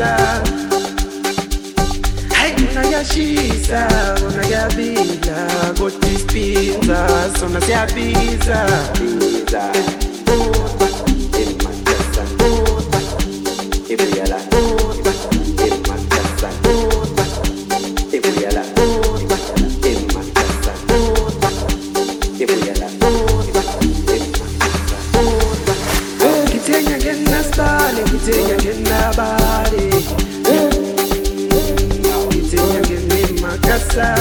makasa. Hey, unayashisa, unayabila, goti spinza, sona siyabiza. Kitenya ngena style, kitenya ngena body. Kitenya ngena makasa.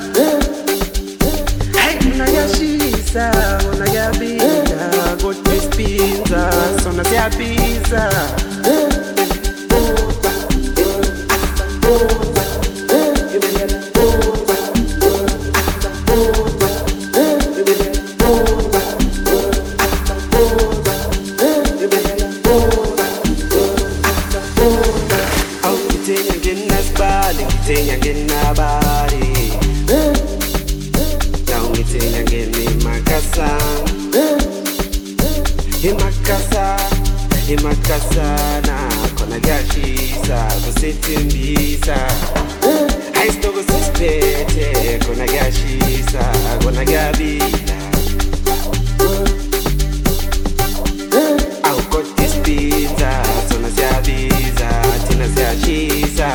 Hey, unayashisa, unayabila, goti spinza, sona siyabiza. Kitenya ngena bari, now kitenya ngena makasa. Imakasa na kona gashisa, kusitimbisa. Aisto kusispete, kona gashisa, kona gabila. Au koti spinza, sona siyabiza, tina siyashisa.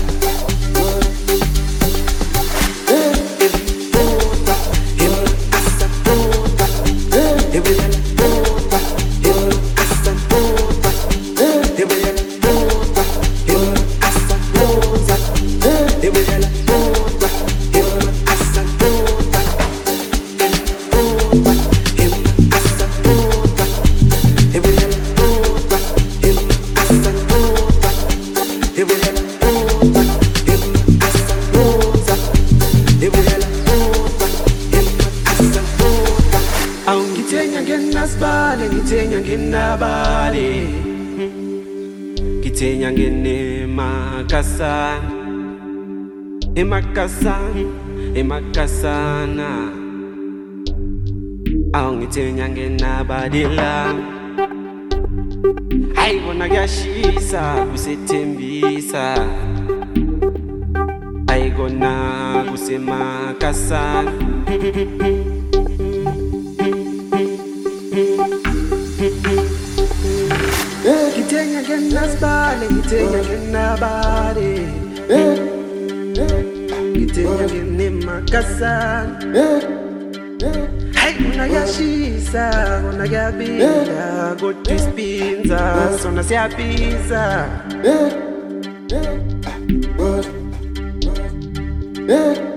Kitenya ngena bari, kitenya ngene makasa. Imakasana. Au kitenya ngena badila. Ai bona gashisa, kusitimbisa. Ai gona kusemakasa. Kitenya ngena style, kitenya ngena body. Kitenya ngena makasa. Hey, unayashisa, unayabila, goti spinza, sona siyabiza.